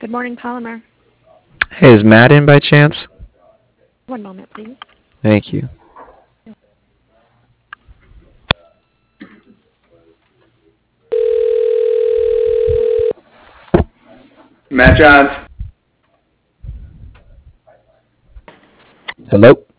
Good morning, Polymer. Hey, is Matt in by chance? One moment, please. Thank you. Matt Johns. Hello?